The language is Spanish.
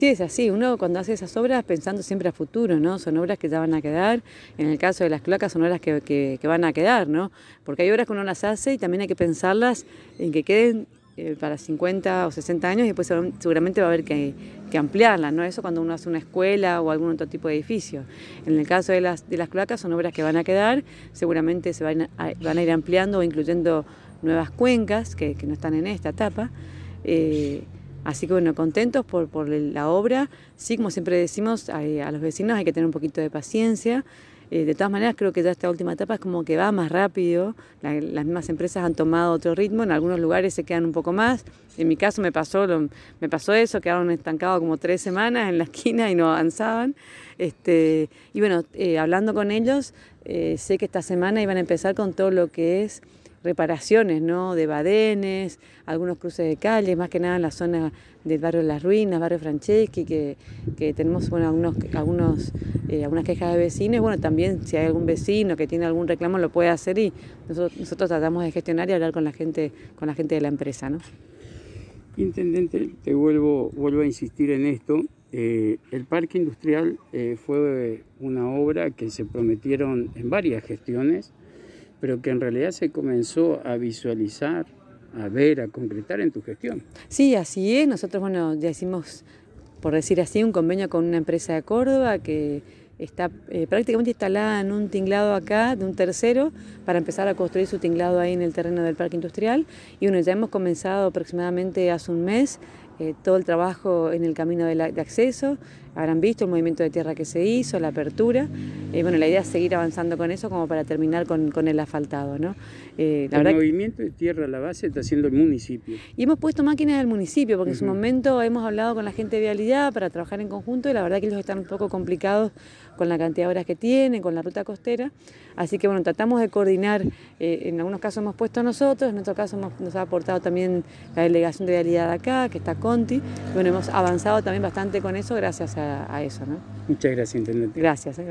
Sí, es así, uno cuando hace esas obras pensando siempre a futuro, ¿no? Son obras que ya van a quedar, en el caso de las cloacas son obras que van a quedar, ¿no? Porque hay obras que uno las hace y también hay que pensarlas en que queden para 50 o 60 años y después seguramente va a haber que ampliarlas, ¿no? Eso cuando uno hace una escuela o algún otro tipo de edificio. En el caso de las cloacas son obras que van a quedar, seguramente van a ir ampliando o incluyendo nuevas cuencas que no están en esta etapa. Así que bueno, contentos por la obra. Sí, como siempre decimos, a los vecinos hay que tener un poquito de paciencia. De todas maneras, creo que ya esta última etapa es como que va más rápido. Las mismas empresas han tomado otro ritmo. En algunos lugares se quedan un poco más. En mi caso me pasó eso, quedaron estancados como 3 semanas en la esquina y no avanzaban. Y bueno, hablando con ellos, sé que esta semana iban a empezar con todo lo que es reparaciones, ¿no? De badenes, algunos cruces de calles, más que nada en la zona del barrio de Las Ruinas, barrio Franceschi, que tenemos bueno, algunas quejas de vecinos. Bueno, también si hay algún vecino que tiene algún reclamo lo puede hacer y nosotros tratamos de gestionar y hablar con la gente de la empresa, ¿no? Intendente, te vuelvo a insistir en esto. El parque industrial fue una obra que se prometieron en varias gestiones, pero que en realidad se comenzó a visualizar, a ver, a concretar en tu gestión. Sí, así es. Nosotros, bueno, ya hicimos, por decir así, un convenio con una empresa de Córdoba que está prácticamente instalada en un tinglado acá de un tercero para empezar a construir su tinglado ahí en el terreno del parque industrial. Y bueno, ya hemos comenzado aproximadamente hace un mes todo el trabajo en el camino de acceso. Habrán visto el movimiento de tierra que se hizo, la apertura. Bueno, la idea es seguir avanzando con eso como para terminar con el asfaltado, ¿no? El movimiento de tierra a la base está haciendo el municipio. Y hemos puesto máquinas del municipio, porque en su momento hemos hablado con la gente de vialidad para trabajar en conjunto y la verdad que ellos están un poco complicados con la cantidad de horas que tienen, con la ruta costera. Así que bueno, tratamos de coordinar, en algunos casos hemos puesto nosotros, en otros casos nos ha aportado también la delegación de vialidad de acá, que está Conti. Y bueno, hemos avanzado también bastante con eso gracias a eso, ¿no? Muchas gracias, intendente. Gracias.